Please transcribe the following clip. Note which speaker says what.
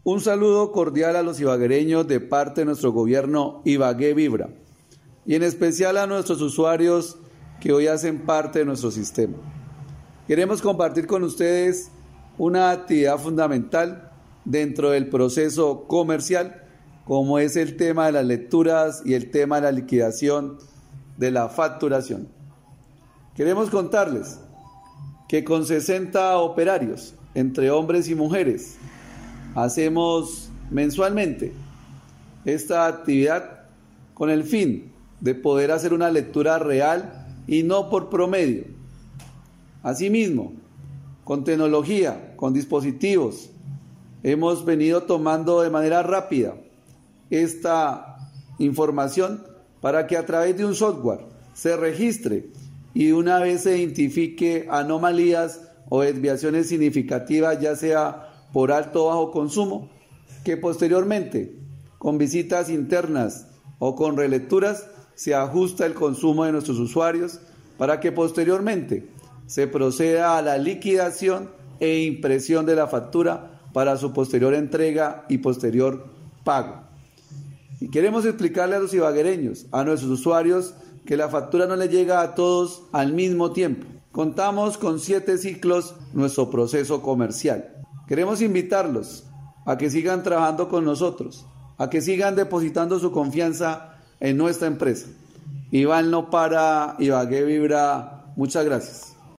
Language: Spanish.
Speaker 1: Un saludo cordial a los ibaguereños de parte de nuestro gobierno Ibagué Vibra y en especial a nuestros usuarios que hoy hacen parte de nuestro sistema. Queremos compartir con ustedes una actividad fundamental dentro del proceso comercial, como es el tema de las lecturas y el tema de la liquidación de la facturación. Queremos contarles que con 60 operarios, entre hombres y mujeres, hacemos mensualmente esta actividad con el fin de poder hacer una lectura real y no por promedio. Asimismo, con tecnología, con dispositivos, hemos venido tomando de manera rápida esta información para que a través de un software se registre y una vez se identifique anomalías o desviaciones significativas, ya sea por alto o bajo consumo, que posteriormente, con visitas internas o con relecturas, se ajusta el consumo de nuestros usuarios para que posteriormente se proceda a la liquidación e impresión de la factura para su posterior entrega y posterior pago. Y queremos explicarle a los ibaguereños, a nuestros usuarios, que la factura no le llega a todos al mismo tiempo. Contamos con 7 ciclos nuestro proceso comercial. Queremos invitarlos a que sigan trabajando con nosotros, a que sigan depositando su confianza en nuestra empresa. Iván no para, Ibagué Vibra, muchas gracias.